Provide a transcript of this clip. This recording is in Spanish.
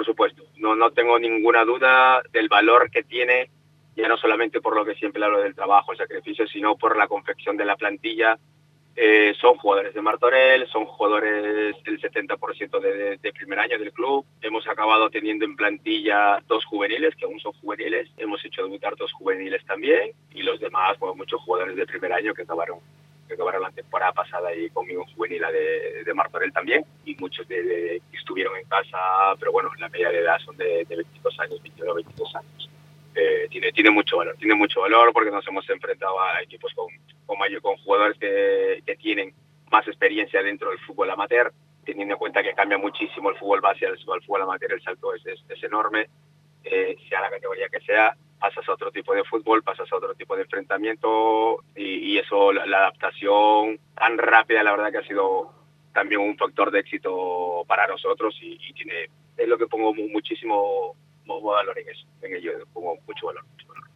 por supuesto. No tengo ninguna duda del valor que tiene, ya no solamente por lo que siempre hablo del trabajo, el sacrificio, sino por la confección de la plantilla. Son jugadores de Martorell, son jugadores del 70% de primer año del club. Hemos acabado teniendo en plantilla 2 juveniles, que aún son juveniles. Hemos hecho debutar 2 juveniles también. Y los demás, bueno, muchos jugadores de primer año que acabaron la temporada pasada ahí conmigo en juvenil de Martorell también. Y muchos que estuvieron en casa, pero bueno, la media de edad son de 22 años, 21, 22 años. Tiene mucho valor porque nos hemos enfrentado a equipos con jugadores que tienen más experiencia dentro del fútbol amateur, teniendo en cuenta que cambia muchísimo el fútbol base al fútbol amateur, el salto es enorme, sea la categoría que sea, pasas a otro tipo de fútbol, pasas a otro tipo de enfrentamiento y eso, la adaptación tan rápida, la verdad que ha sido también un factor de éxito para nosotros y es lo que pongo muchísimo valor en eso, en ello, pongo mucho valor.